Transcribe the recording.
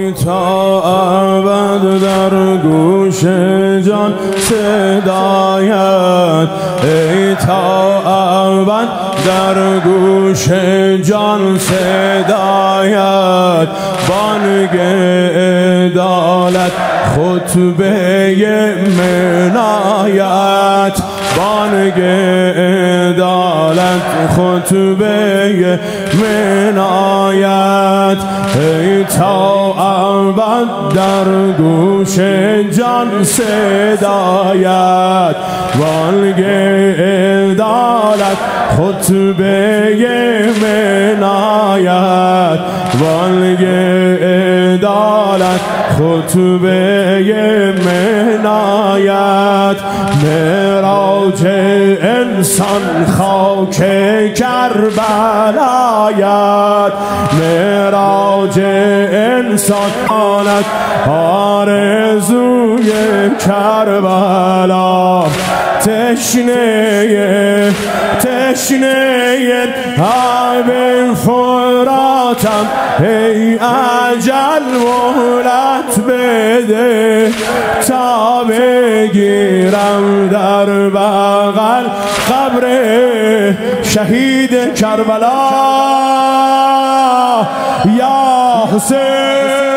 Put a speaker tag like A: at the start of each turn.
A: ای تا ابد در گوش جان صدایت، ای تا ابد در گوش جان صدایت، بانگ عدالت خطبه منایت، بانگ عدالت خطبه منایت، ای تا ابد در گوش جان صدایت، بانگ عدالت خطبه منایت، بانگ عدالت خطبه منایت، معراج انسان خاک کربلایت، معراج انسان آنت آرزوی کربلا، تشنه آب فراتم، ای اجل مهلت بده تا بگیرم در بغل قبر شهید کربلا. یا حسین